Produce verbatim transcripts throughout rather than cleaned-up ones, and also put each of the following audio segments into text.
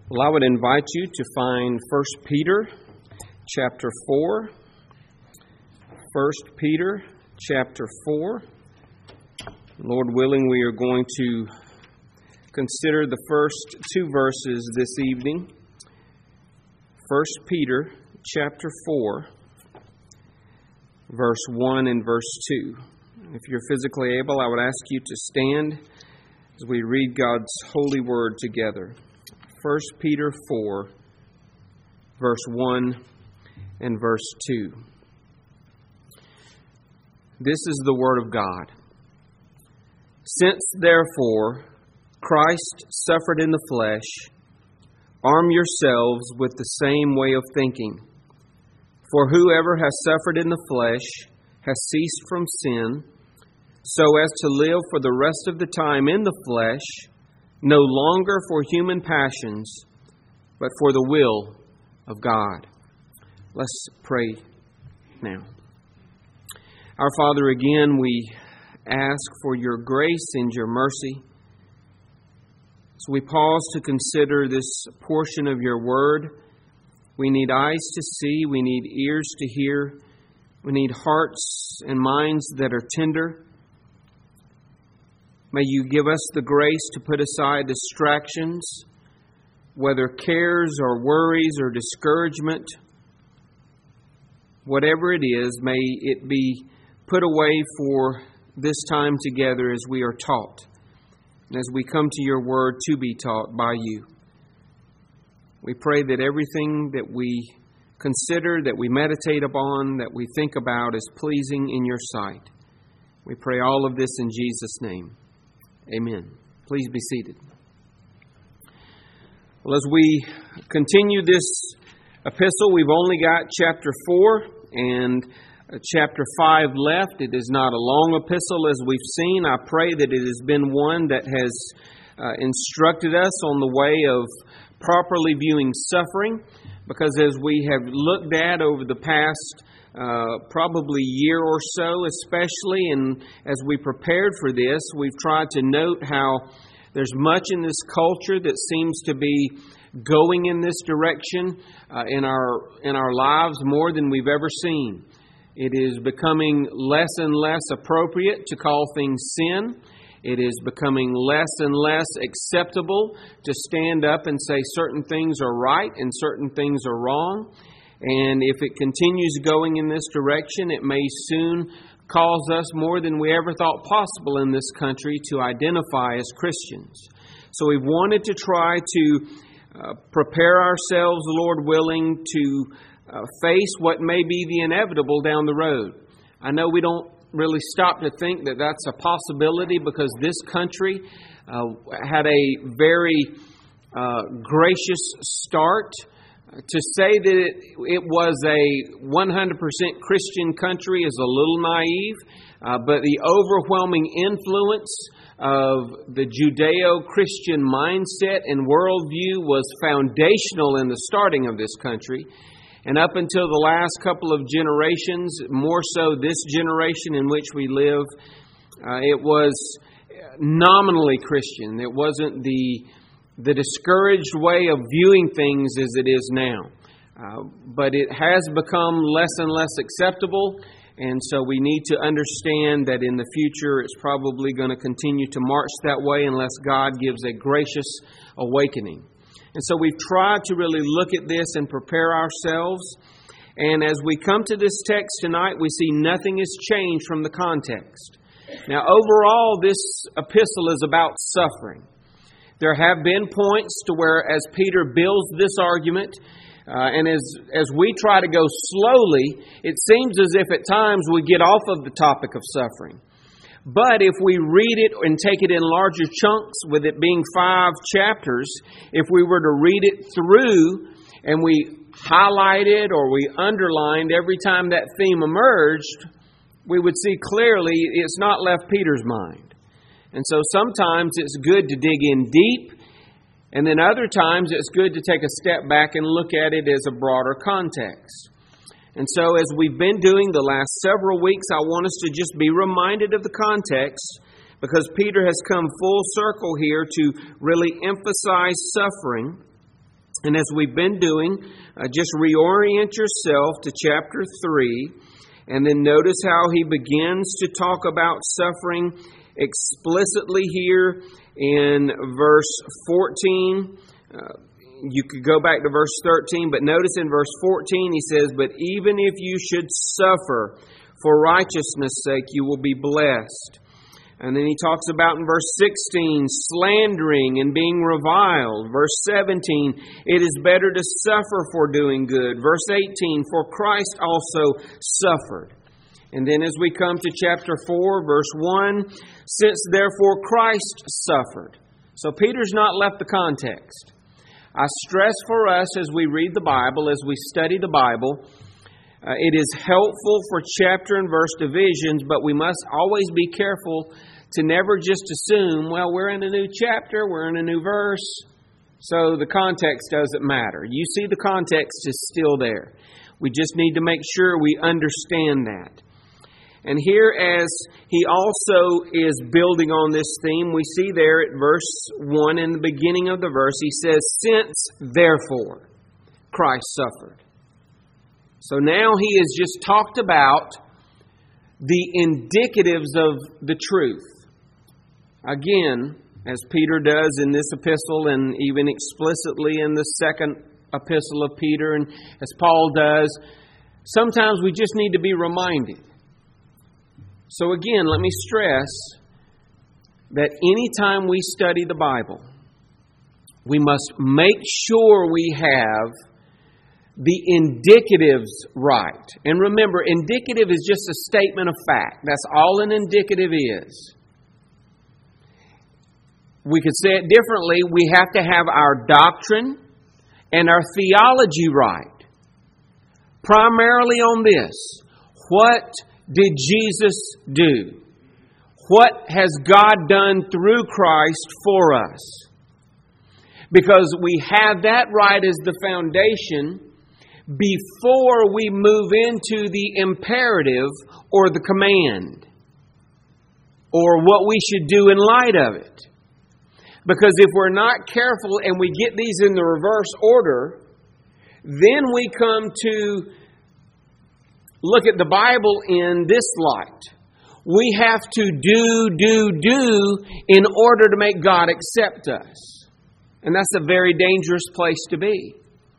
Well, I would invite you to find First Peter chapter four. First Peter chapter four. Lord willing, we are going to consider the first two verses this evening. First Peter chapter four, verse one and verse two. If you're physically able, I would ask you to stand as we read God's holy word together. First Peter four, verse one and verse two. This is the word of God. Since, therefore, Christ suffered in the flesh, arm yourselves with the same way of thinking. For whoever has suffered in the flesh has ceased from sin, so as to live for the rest of the time in the flesh, no longer for human passions, but for the will of God. Let's pray now. Our Father, again, we ask for your grace and your mercy. As we pause to consider this portion of your word, we need eyes to see, we need ears to hear, we need hearts and minds that are tender. May you give us the grace to put aside distractions, whether cares or worries or discouragement. Whatever it is, may it be put away for this time together as we are taught, and as we come to your word to be taught by you. We pray that everything that we consider, that we meditate upon, that we think about is pleasing in your sight. We pray all of this in Jesus' name. Amen. Please be seated. Well, as we continue this epistle, we've only got chapter four and chapter five left. It is not a long epistle as we've seen. I pray that it has been one that has uh, instructed us on the way of properly viewing suffering, because as we have looked at over the past Uh, probably year or so especially, and as we prepared for this, we've tried to note how there's much in this culture that seems to be going in this direction uh, in our in our lives more than we've ever seen. It is becoming less and less appropriate to call things sin. It is becoming less and less acceptable to stand up and say certain things are right and certain things are wrong. And if it continues going in this direction, it may soon cause us more than we ever thought possible in this country to identify as Christians. So we've wanted to try to uh, prepare ourselves, Lord willing, to uh, face what may be the inevitable down the road. I know we don't really stop to think that that's a possibility, because this country uh, had a very uh, gracious start. To say that it, it was a one hundred percent Christian country is a little naive, uh, but the overwhelming influence of the Judeo-Christian mindset and worldview was foundational in the starting of this country. And up until the last couple of generations, more so this generation in which we live, uh, it was nominally Christian. It wasn't the the discouraged way of viewing things as it is now. Uh, but it has become less and less acceptable, and so we need to understand that in the future it's probably going to continue to march that way unless God gives a gracious awakening. And so we've tried to really look at this and prepare ourselves. And as we come to this text tonight, we see nothing has changed from the context. Now, overall, this epistle is about suffering. There have been points to where, as Peter builds this argument, uh, and as, as we try to go slowly, it seems as if at times we get off of the topic of suffering. But if we read it and take it in larger chunks, with it being five chapters, if we were to read it through and we highlighted or we underlined every time that theme emerged, we would see clearly it's not left Peter's mind. And so sometimes it's good to dig in deep, and then other times it's good to take a step back and look at it as a broader context. And so as we've been doing the last several weeks, I want us to just be reminded of the context, because Peter has come full circle here to really emphasize suffering And as we've been doing, uh, just reorient yourself to chapter three, and then notice how he begins to talk about suffering explicitly here in verse fourteen. Uh, you could go back to verse thirteen, but notice in verse fourteen he says, "But even if you should suffer for righteousness' sake, you will be blessed." And then he talks about in verse sixteen, slandering and being reviled. Verse seventeen, it is better to suffer for doing good. Verse eighteen, for Christ also suffered. And then as we come to chapter four, verse one, since therefore Christ suffered. So Peter's not left the context. I stress for us as we read the Bible, as we study the Bible, Uh, it is helpful for chapter and verse divisions, but we must always be careful to never just assume, well, we're in a new chapter, we're in a new verse, so the context doesn't matter. You see, the context is still there. We just need to make sure we understand that. And here, as he also is building on this theme, we see there at verse one, in the beginning of the verse, he says, since therefore Christ suffered. So now he has just talked about the indicatives of the truth. Again, as Peter does in this epistle and even explicitly in the second epistle of Peter, and as Paul does, sometimes we just need to be reminded. So again, let me stress that anytime we study the Bible, we must make sure we have the indicatives right. And remember, indicative is just a statement of fact. That's all an indicative is. We could say it differently. We have to have our doctrine and our theology right. Primarily on this. What did Jesus do? What has God done through Christ for us? Because we have that right as the foundation before we move into the imperative or the command or what we should do in light of it. Because if we're not careful and we get these in the reverse order, then we come to look at the Bible in this light. We have to do, do, do in order to make God accept us. And that's a very dangerous place to be.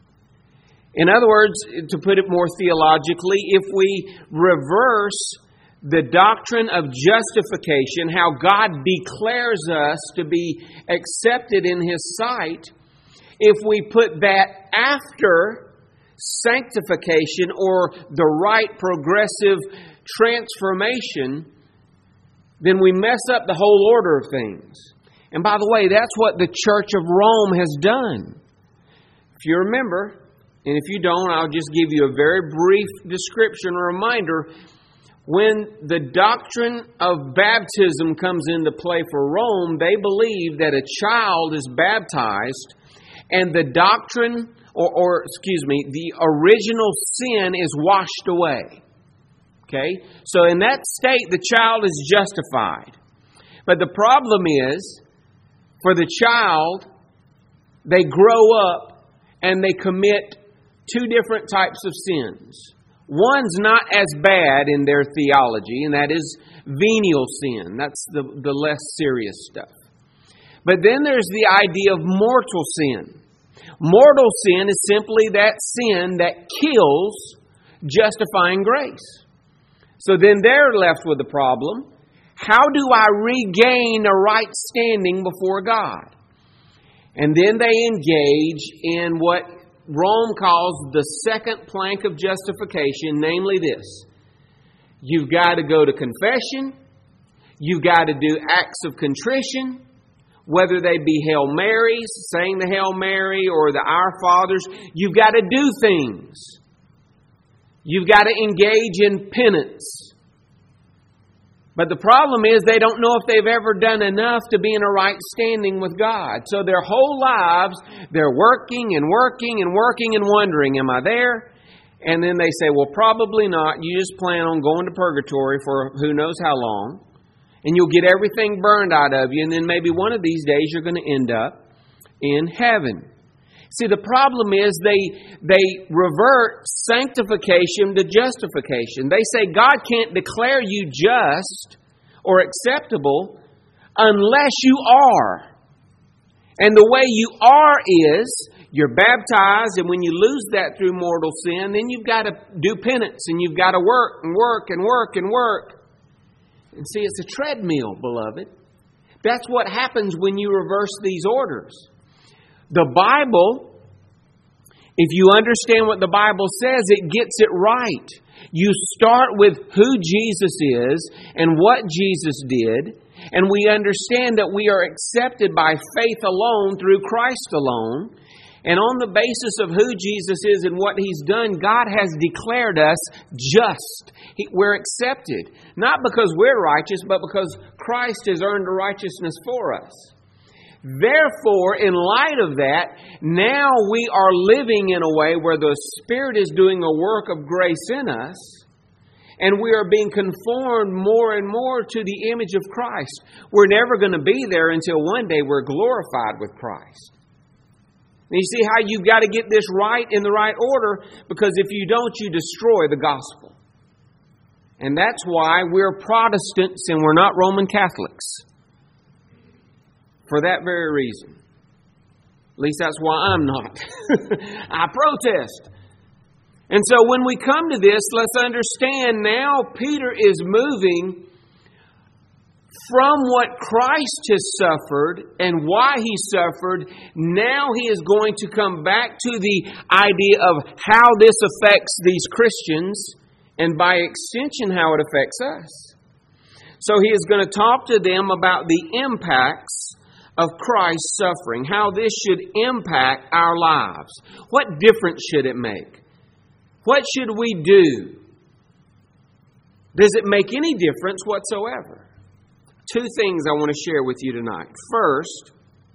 In other words, to put it more theologically, if we reverse the doctrine of justification, how God declares us to be accepted in His sight, if we put that after sanctification or the right progressive transformation, then we mess up the whole order of things. And by the way, that's what the Church of Rome has done. If you remember, and if you don't, I'll just give you a very brief description, a reminder. When the doctrine of baptism comes into play for Rome, they believe that a child is baptized and the doctrine, or, or excuse me, the original sin is washed away. Okay? So in that state, the child is justified. But the problem is, for the child, they grow up and they commit two different types of sins. One's not as bad in their theology, and that is venial sin. That's the, the less serious stuff. But then there's the idea of mortal sin. Mortal sin is simply that sin that kills justifying grace. So then they're left with the problem. How do I regain a right standing before God? And then they engage in what Rome calls the second plank of justification, namely this. You've got to go to confession. You've got to do acts of contrition, whether they be Hail Marys, saying the Hail Mary, or the Our Fathers. You've got to do things. You've got to engage in penance. But the problem is they don't know if they've ever done enough to be in a right standing with God. So their whole lives, they're working and working and working and wondering, am I there? And then they say, well, probably not. You just plan on going to purgatory for who knows how long. And you'll get everything burned out of you. And then maybe one of these days you're going to end up in heaven. See, the problem is they they revert sanctification to justification. They say God can't declare you just or acceptable unless you are. And the way you are is you're baptized, and when you lose that through mortal sin, then you've got to do penance, and you've got to work and work and work and work. And see, it's a treadmill, beloved. That's what happens when you reverse these orders. The Bible, if you understand what the Bible says, it gets it right. You start with who Jesus is and what Jesus did, and we understand that we are accepted by faith alone through Christ alone. And on the basis of who Jesus is and what He's done, God has declared us just. We're accepted. Not because we're righteous, but because Christ has earned a righteousness for us. Therefore, in light of that, now we are living in a way where the Spirit is doing a work of grace in us, and we are being conformed more and more to the image of Christ. We're never going to be there until one day we're glorified with Christ. And you see how you've got to get this right in the right order, because if you don't, you destroy the gospel. And that's why we're Protestants and we're not Roman Catholics. For that very reason. At least that's why I'm not. I protest. And so when we come to this, let's understand now Peter is moving from what Christ has suffered and why He suffered. Now he is going to come back to the idea of how this affects these Christians, and by extension how it affects us. So he is going to talk to them about the impacts of Christ's suffering, how this should impact our lives. What difference should it make? What should we do? Does it make any difference whatsoever? Two things I want to share with you tonight. First,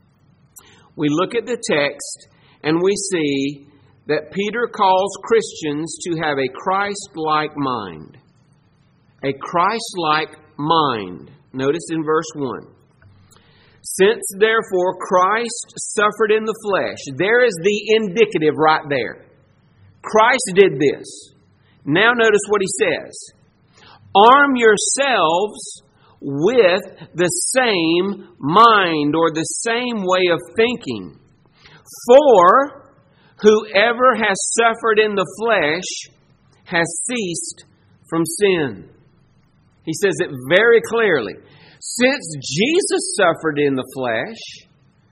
we look at the text and we see that Peter calls Christians to have a Christ-like mind. A Christ-like mind. Notice in verse one. Since therefore Christ suffered in the flesh. There is the indicative right there. Christ did this. Now notice what he says. Arm yourselves with the same mind, or the same way of thinking. For whoever has suffered in the flesh has ceased from sin. He says it very clearly. Since Jesus suffered in the flesh,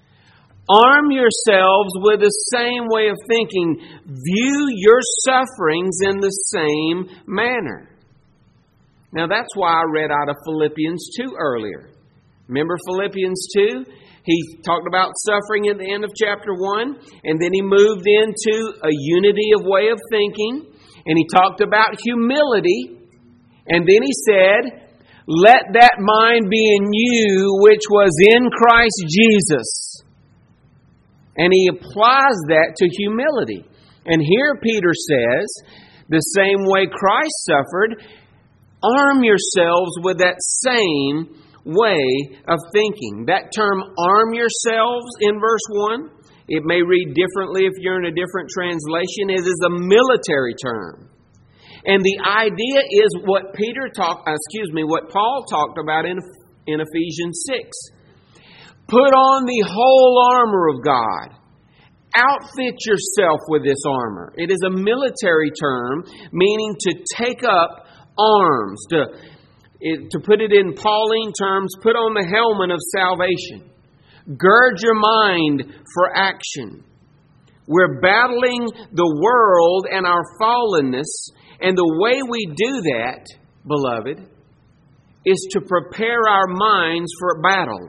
arm yourselves with the same way of thinking. View your sufferings in the same manner. Now that's why I read out of Philippians two earlier. Remember Philippians two? He talked about suffering at the end of chapter one, and then he moved into a unity of way of thinking, and he talked about humility, and then he said, let that mind be in you which was in Christ Jesus. And he applies that to humility. And here Peter says, the same way Christ suffered, arm yourselves with that same way of thinking. That term, arm yourselves, in verse one, it may read differently if you're in a different translation. It is a military term. And the idea is what Peter talked, excuse me, what Paul talked about in, in Ephesians six. Put on the whole armor of God. Outfit yourself with this armor. It is a military term, meaning to take up arms. To, it, to put it in Pauline terms, put on the helmet of salvation. Gird your mind for action. We're battling the world and our fallenness, and the way we do that, beloved, is to prepare our minds for a battle.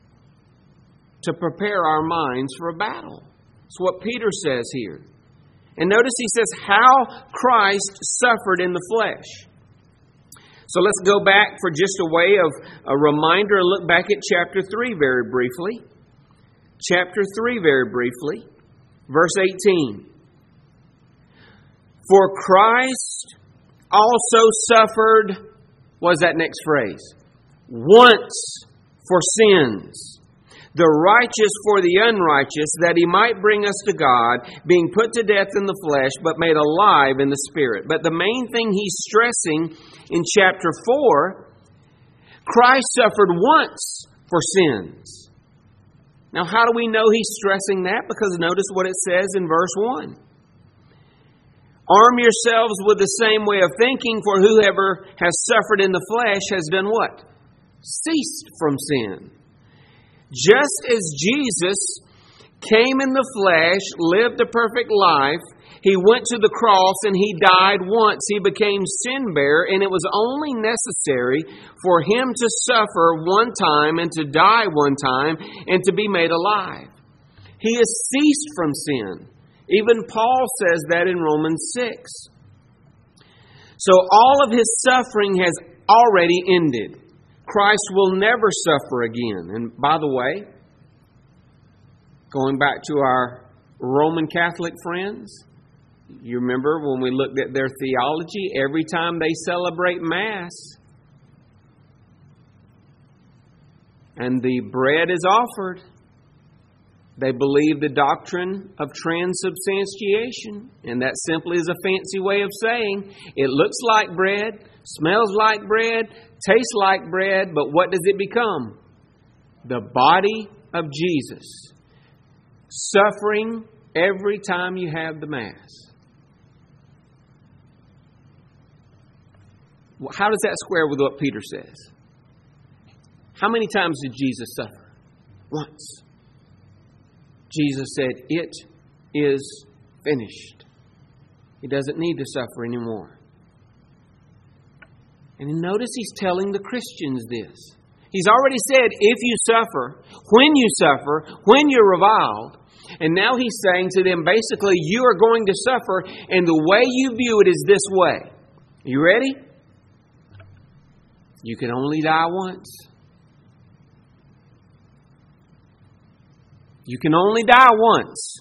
To prepare our minds for a battle. That's what Peter says here. And notice he says how Christ suffered in the flesh. So let's go back for just a way of a reminder. Look back at chapter three very briefly. Chapter three very briefly. Verse eighteen. For Christ also suffered, what is that next phrase? Once for sins. the righteous for the unrighteous, that He might bring us to God, being put to death in the flesh, but made alive in the Spirit. But the main thing He's stressing in chapter four, Christ suffered once for sins. Now, how do we know He's stressing that? Because notice what it says in verse one. Arm yourselves with the same way of thinking, for whoever has suffered in the flesh has done what? Ceased from sin. Just as Jesus came in the flesh, lived a perfect life, He went to the cross and He died once. He became sin bearer, and it was only necessary for Him to suffer one time and to die one time and to be made alive. He has ceased from sin. Even Paul says that in Romans six. So all of His suffering has already ended. Christ will never suffer again. And by the way, going back to our Roman Catholic friends, you remember when we looked at their theology, every time they celebrate Mass and the bread is offered, they believe the doctrine of transubstantiation. And that simply is a fancy way of saying it looks like bread, smells like bread, tastes like bread, but what does it become? The body of Jesus. Suffering every time you have the Mass. How does that square with what Peter says? How many times did Jesus suffer? Once. Jesus said, "It is finished." He doesn't need to suffer anymore. And notice He's telling the Christians this. He's already said, if you suffer, when you suffer, when you're reviled. And now He's saying to them, basically, you are going to suffer, and the way you view it is this way. Are you ready? You can only die once. You can only die once.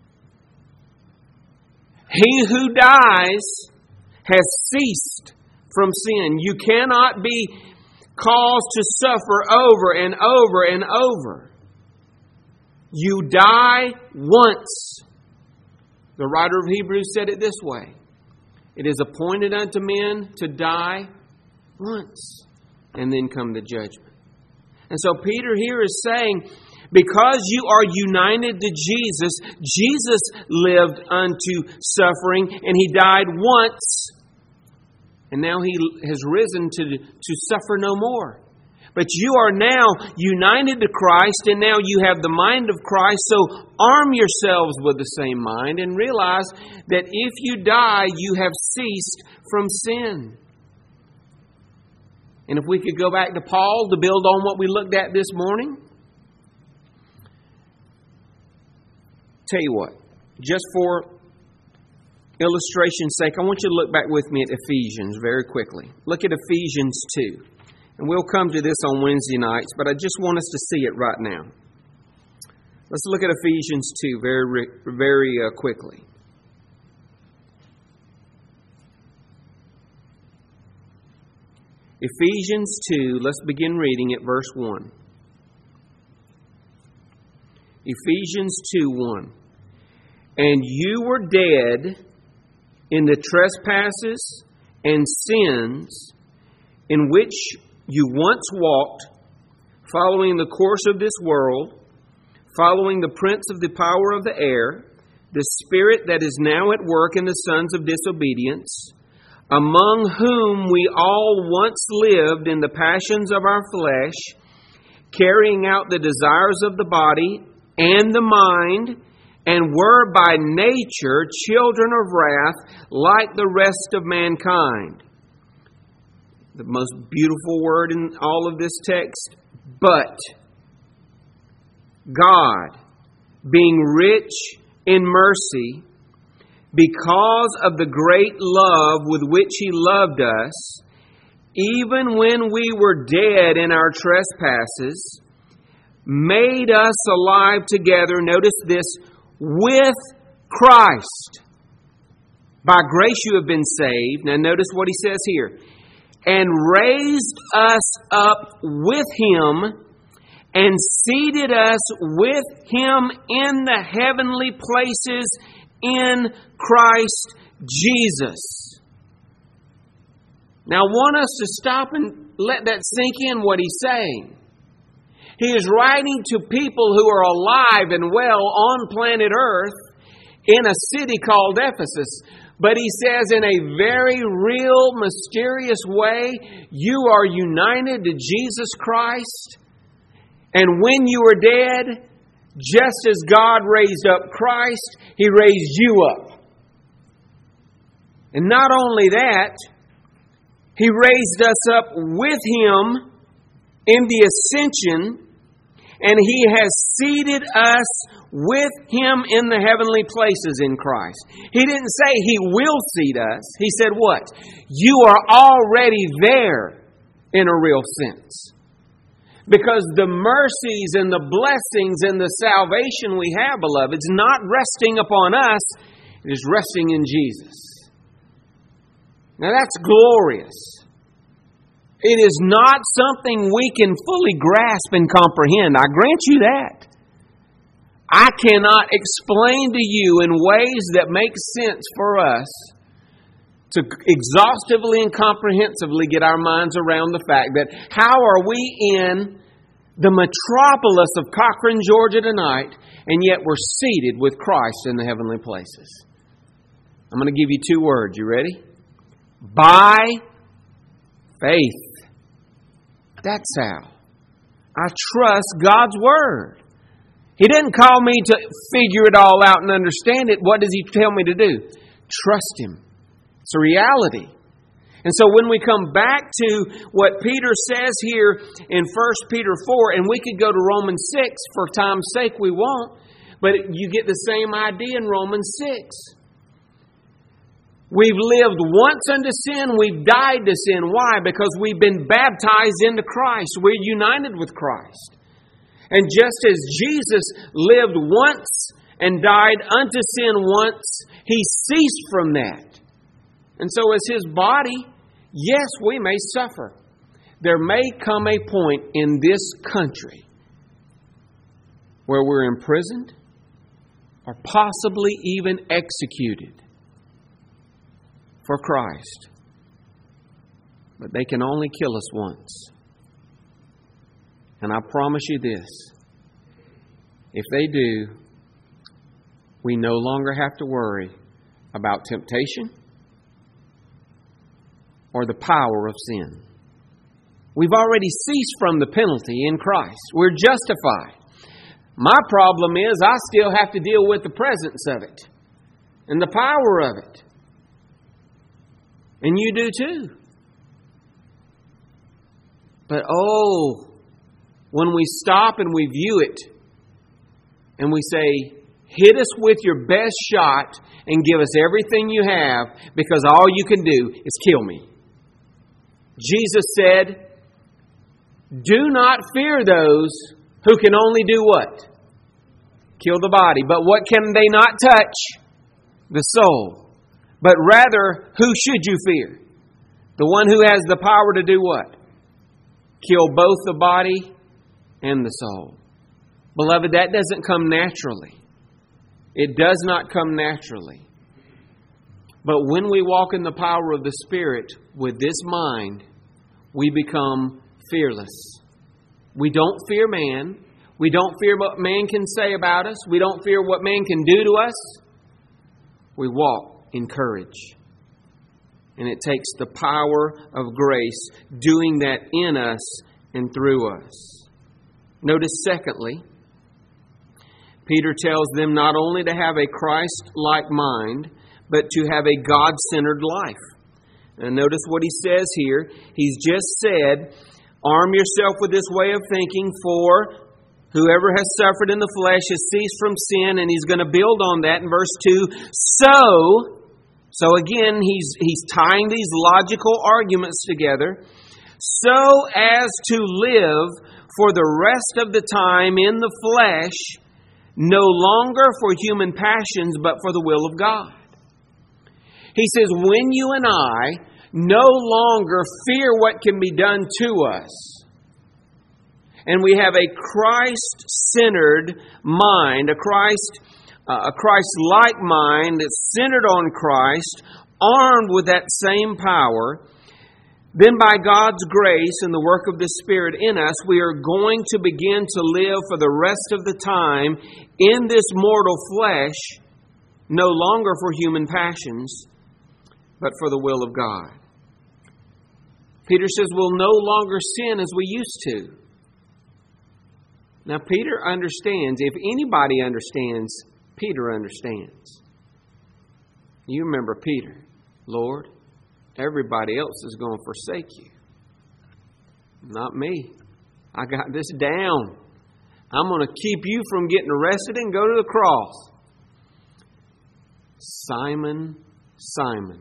He who dies has ceased from sin. You cannot be caused to suffer over and over and over. You die once. The writer of Hebrews said it this way. It is appointed unto men to die once, and then come the judgment. And so Peter here is saying, because you are united to Jesus, Jesus lived unto suffering, and He died once. And now He has risen to, to suffer no more. But you are now united to Christ, and now you have the mind of Christ. So arm yourselves with the same mind and realize that if you die, you have ceased from sin. And if we could go back to Paul to build on what we looked at this morning. Tell you what, just for illustration's sake, I want you to look back with me at Ephesians very quickly. Look at Ephesians two. And we'll come to this on Wednesday nights, but I just want us to see it right now. Let's look at Ephesians two very, very uh, quickly. Ephesians two, let's begin reading at verse one. Ephesians two one. And you were dead in the trespasses and sins in which you once walked, following the course of this world, following the prince of the power of the air, the spirit that is now at work in the sons of disobedience, among whom we all once lived in the passions of our flesh, carrying out the desires of the body and the mind, and were by nature children of wrath like the rest of mankind. The most beautiful word in all of this text, but God, being rich in mercy, because of the great love with which He loved us, even when we were dead in our trespasses, made us alive together, notice this, with Christ. By grace you have been saved. Now notice what he says here. And raised us up with Him, and seated us with Him in the heavenly places in Christ Jesus. Now I want us to stop and let that sink in what he's saying. He is writing to people who are alive and well on planet Earth in a city called Ephesus. But he says in a very real, mysterious way, you are united to Jesus Christ. And when you were dead, just as God raised up Christ, He raised you up. And not only that, He raised us up with Him in the ascension, and He has seated us with Him in the heavenly places in Christ. He didn't say He will seat us. He said what? You are already there in a real sense. Because the mercies and the blessings and the salvation we have, beloved, is not resting upon us. It is resting in Jesus. Now that's glorious. It is not something we can fully grasp and comprehend. I grant you that. I cannot explain to you in ways that make sense for us to exhaustively and comprehensively get our minds around the fact that how are we in the metropolis of Cochran, Georgia tonight, and yet we're seated with Christ in the heavenly places? I'm going to give you two words. You ready? By faith. That's how. I trust God's Word. He didn't call me to figure it all out and understand it. What does He tell me to do? Trust Him. It's a reality. And so when we come back to what Peter says here in First Peter four, and we could go to Romans six, for time's sake we won't, but you get the same idea in Romans six. We've lived once unto sin, we've died to sin. Why? Because we've been baptized into Christ. We're united with Christ. And just as Jesus lived once and died unto sin once, He ceased from that. And so as His body, yes, we may suffer. There may come a point in this country where we're imprisoned or possibly even executed for Christ. But they can only kill us once. And I promise you this, if they do, we no longer have to worry about temptation or the power of sin. We've already ceased from the penalty in Christ. We're justified. My problem is I still have to deal with the presence of it and the power of it. And you do too. But oh, when we stop and we view it and we say, hit us with your best shot and give us everything you have because all you can do is kill me. Jesus said, do not fear those who can only do what? Kill the body. But what can they not touch? The soul. But rather, who should you fear? The one who has the power to do what? Kill both the body and the soul. Beloved, that doesn't come naturally. It does not come naturally. But when we walk in the power of the Spirit with this mind, we become fearless. We don't fear man. We don't fear what man can say about us. We don't fear what man can do to us. We walk in courage. And it takes the power of grace doing that in us and through us. Notice, secondly, Peter tells them not only to have a Christ-like mind, but to have a God-centered life. And notice what he says here. He's just said, arm yourself with this way of thinking, for whoever has suffered in the flesh has ceased from sin. And he's going to build on that in verse two. So, so again, he's, he's tying these logical arguments together. So as to live for the rest of the time in the flesh, no longer for human passions, but for the will of God. He says, when you and I no longer fear what can be done to us, and we have a Christ-centered mind, a Christ, uh, a Christ-like mind that's centered on Christ, armed with that same power, then by God's grace and the work of the Spirit in us, we are going to begin to live for the rest of the time in this mortal flesh, no longer for human passions, but for the will of God. Peter says we'll no longer sin as we used to. Now, Peter understands. If anybody understands, Peter understands. You remember Peter. Lord, everybody else is going to forsake you. Not me. I got this down. I'm going to keep you from getting arrested and go to the cross. Simon, Simon.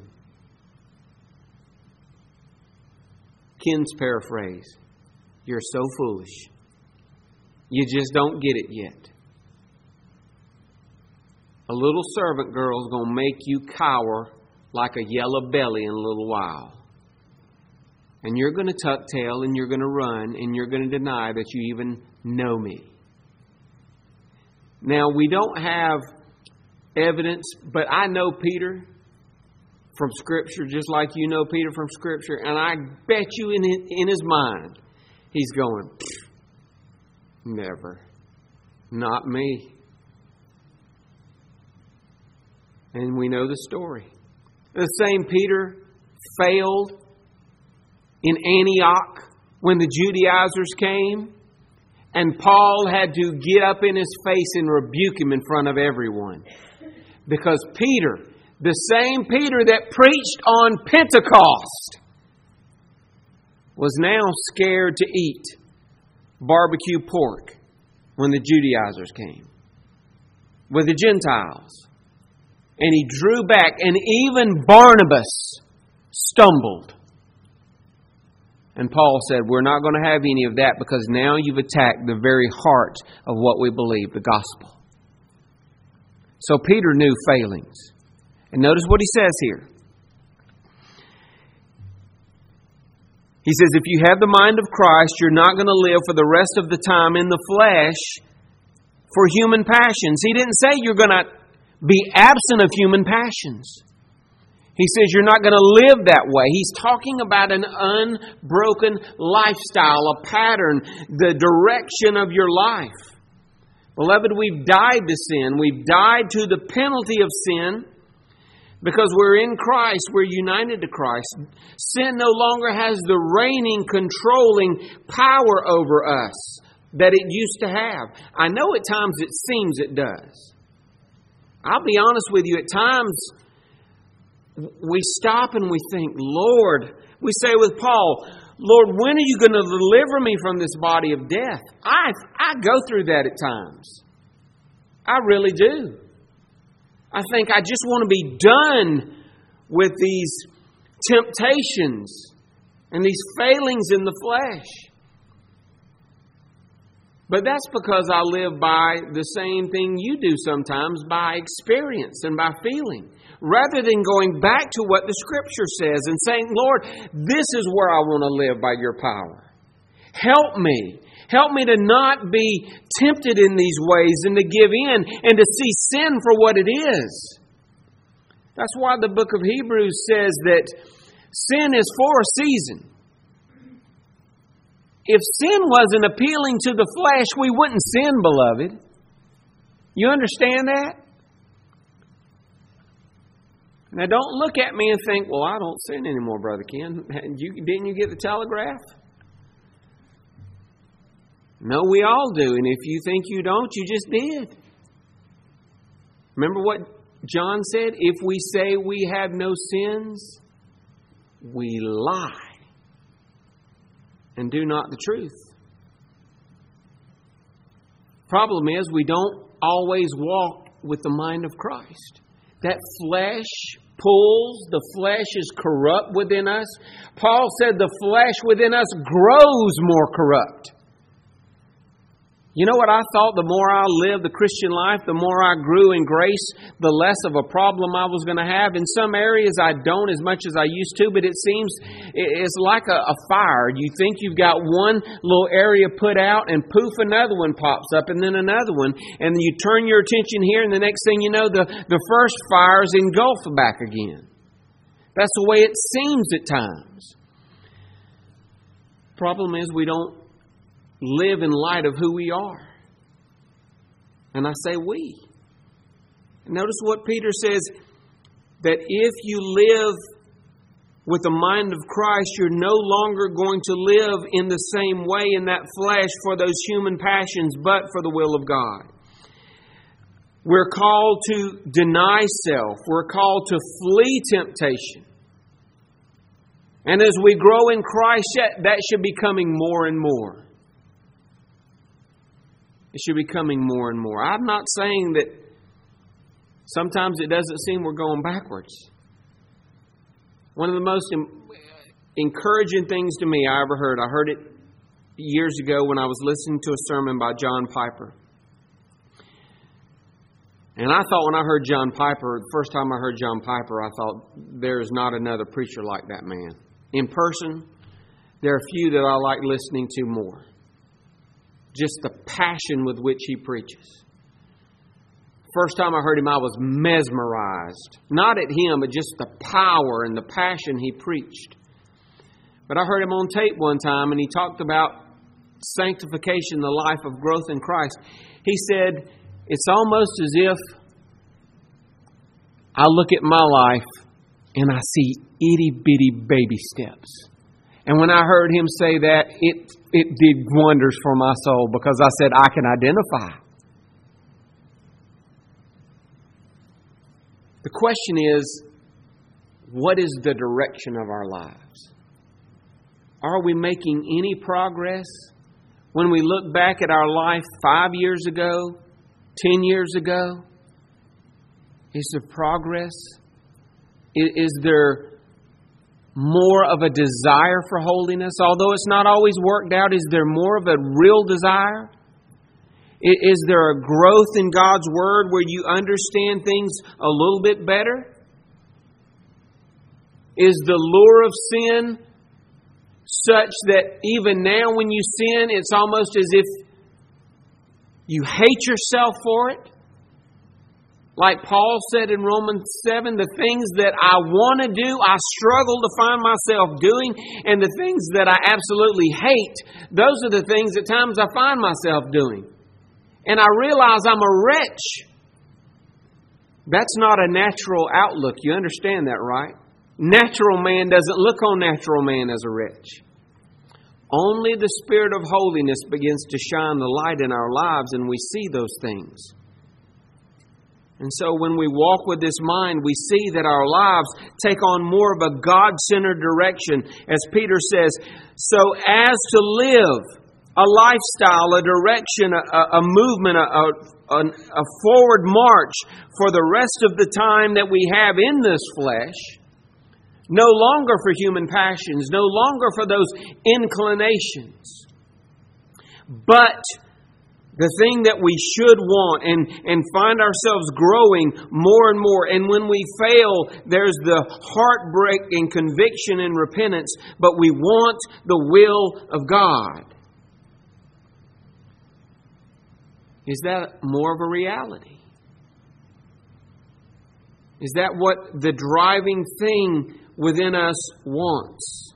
Ken's paraphrase. You're so foolish. You just don't get it yet. A little servant girl is going to make you cower like a yellow belly in a little while. And you're going to tuck tail and you're going to run and you're going to deny that you even know me. Now, we don't have evidence, but I know Peter from Scripture, just like you know Peter from Scripture, and I bet you in his, in his mind, he's going, never, not me. And we know the story. The same Peter failed in Antioch when the Judaizers came, and Paul had to get up in his face and rebuke him in front of everyone. Because Peter, the same Peter that preached on Pentecost, was now scared to eat barbecue pork when the Judaizers came with the Gentiles. And he drew back, and even Barnabas stumbled. And Paul said, we're not going to have any of that because now you've attacked the very heart of what we believe, the gospel. So Peter knew failings. And notice what he says here. He says, if you have the mind of Christ, you're not going to live for the rest of the time in the flesh for human passions. He didn't say you're going to be absent of human passions. He says you're not going to live that way. He's talking about an unbroken lifestyle, a pattern, the direction of your life. Beloved, we've died to sin. We've died to the penalty of sin because we're in Christ. We're united to Christ. Sin no longer has the reigning, controlling power over us that it used to have. I know at times it seems it does. I'll be honest with you, at times we stop and we think, Lord, we say with Paul, Lord, when are you going to deliver me from this body of death? I, I go through that at times. I really do. I think I just want to be done with these temptations and these failings in the flesh. But that's because I live by the same thing you do sometimes, by experience and by feeling. Rather than going back to what the Scripture says and saying, Lord, this is where I want to live by your power. Help me. Help me to not be tempted in these ways and to give in and to see sin for what it is. That's why the book of Hebrews says that sin is for a season. If sin wasn't appealing to the flesh, we wouldn't sin, beloved. You understand that? Now, don't look at me and think, well, I don't sin anymore, Brother Ken. You, didn't you get the telegraph? No, we all do. And if you think you don't, you just did. Remember what John said? If we say we have no sins, we lie and do not the truth. Problem is, we don't always walk with the mind of Christ. That flesh pulls, the flesh is corrupt within us. Paul said the flesh within us grows more corrupt. You know what I thought? The more I lived the Christian life, the more I grew in grace, the less of a problem I was going to have. In some areas I don't as much as I used to, but it seems it's like a, a fire. You think you've got one little area put out and poof, another one pops up and then another one. And you turn your attention here and the next thing you know, the, the first fire is engulfed back again. That's the way it seems at times. Problem is we don't live in light of who we are. And I say we. Notice what Peter says, that if you live with the mind of Christ, you're no longer going to live in the same way in that flesh for those human passions, but for the will of God. We're called to deny self. We're called to flee temptation. And as we grow in Christ, that should be coming more and more. It should be coming more and more. I'm not saying that sometimes it doesn't seem we're going backwards. One of the most encouraging things to me I ever heard, I heard it years ago when I was listening to a sermon by John Piper. And I thought when I heard John Piper, the first time I heard John Piper, I thought there is not another preacher like that man. In person, there are few that I like listening to more. Just the passion with which he preaches. First time I heard him, I was mesmerized. Not at him, but just the power and the passion he preached. But I heard him on tape one time, and he talked about sanctification, the life of growth in Christ. He said, it's almost as if I look at my life and I see itty-bitty baby steps. And when I heard him say that, it it did wonders for my soul, because I said, I can identify. The question is, what is the direction of our lives? Are we making any progress? When we look back at our life five years ago, ten years ago, is there progress? Is there more of a desire for holiness? Although it's not always worked out, is there more of a real desire? Is there a growth in God's Word where you understand things a little bit better? Is the lure of sin such that even now when you sin, it's almost as if you hate yourself for it? Like Paul said in Romans seven, the things that I want to do, I struggle to find myself doing. And the things that I absolutely hate, those are the things at times I find myself doing. And I realize I'm a wretch. That's not a natural outlook. You understand that, right? Natural man doesn't look on natural man as a wretch. Only the Spirit of holiness begins to shine the light in our lives, and we see those things. And so when we walk with this mind, we see that our lives take on more of a God-centered direction. As Peter says, so as to live a lifestyle, a direction, a, a movement, a, a, a forward march for the rest of the time that we have in this flesh, no longer for human passions, no longer for those inclinations, but the thing that we should want and, and find ourselves growing more and more. And when we fail, there's the heartbreak and conviction and repentance, but we want the will of God. Is that more of a reality? Is that what the driving thing within us wants?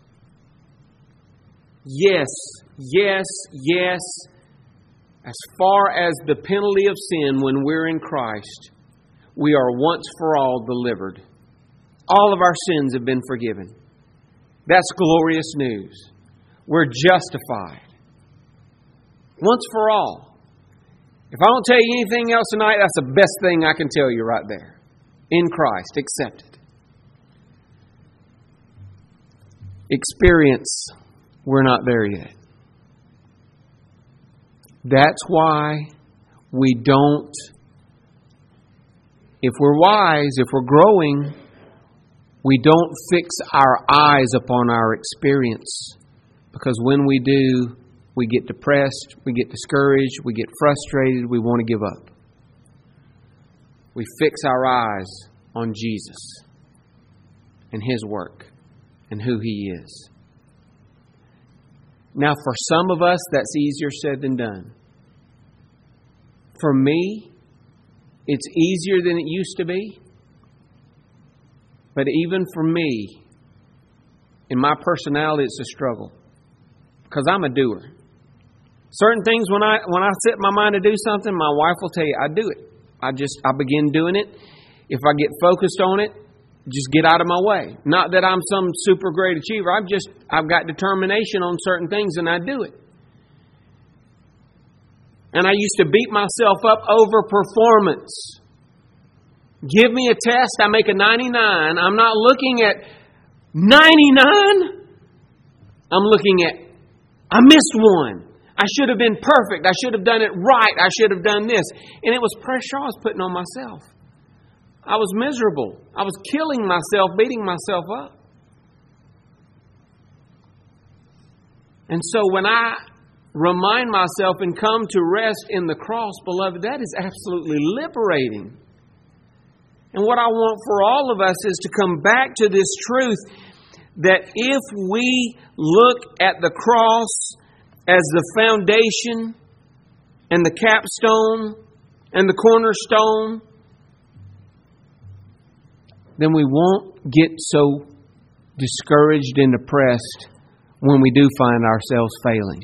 Yes, yes, yes. As far as the penalty of sin when we're in Christ, we are once for all delivered. All of our sins have been forgiven. That's glorious news. We're justified. Once for all. If I don't tell you anything else tonight, that's the best thing I can tell you right there. In Christ, accepted. Experience, we're not there yet. That's why we don't, if we're wise, if we're growing, we don't fix our eyes upon our experience. Because when we do, we get depressed, we get discouraged, we get frustrated, we want to give up. We fix our eyes on Jesus and His work and who He is. Now, for some of us, that's easier said than done. For me, it's easier than it used to be. But even for me, in my personality, it's a struggle. Because I'm a doer. Certain things, when I when I set my mind to do something, my wife will tell you, I do it. I just, I begin doing it. If I get focused on it, just get out of my way. Not that I'm some super great achiever. I've just, I've got determination on certain things and I do it. And I used to beat myself up over performance. Give me a test, I make a ninety-nine. I'm not looking at ninety-nine. I'm looking at, I missed one. I should have been perfect. I should have done it right. I should have done this. And it was pressure I was putting on myself. I was miserable. I was killing myself, beating myself up. And so when I remind myself and come to rest in the cross, beloved, that is absolutely liberating. And what I want for all of us is to come back to this truth that if we look at the cross as the foundation and the capstone and the cornerstone, then we won't get so discouraged and depressed when we do find ourselves failing.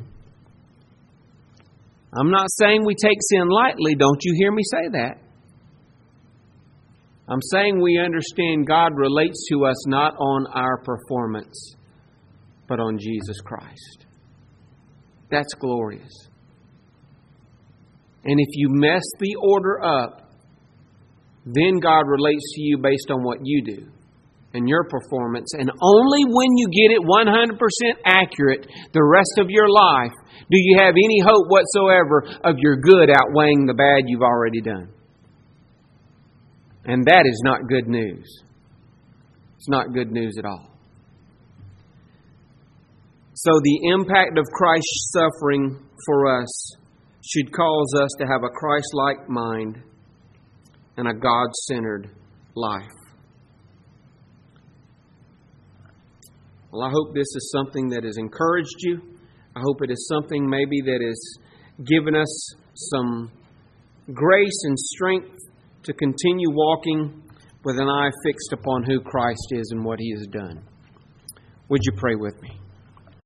I'm not saying we take sin lightly. Don't you hear me say that? I'm saying we understand God relates to us not on our performance, but on Jesus Christ. That's glorious. And if you mess the order up, then God relates to you based on what you do and your performance. And only when you get it one hundred percent accurate the rest of your life do you have any hope whatsoever of your good outweighing the bad you've already done. And that is not good news. It's not good news at all. So the impact of Christ's suffering for us should cause us to have a Christ-like mind and a God-centered life. Well, I hope this is something that has encouraged you. I hope it is something maybe that has given us some grace and strength to continue walking with an eye fixed upon who Christ is and what He has done. Would you pray with me?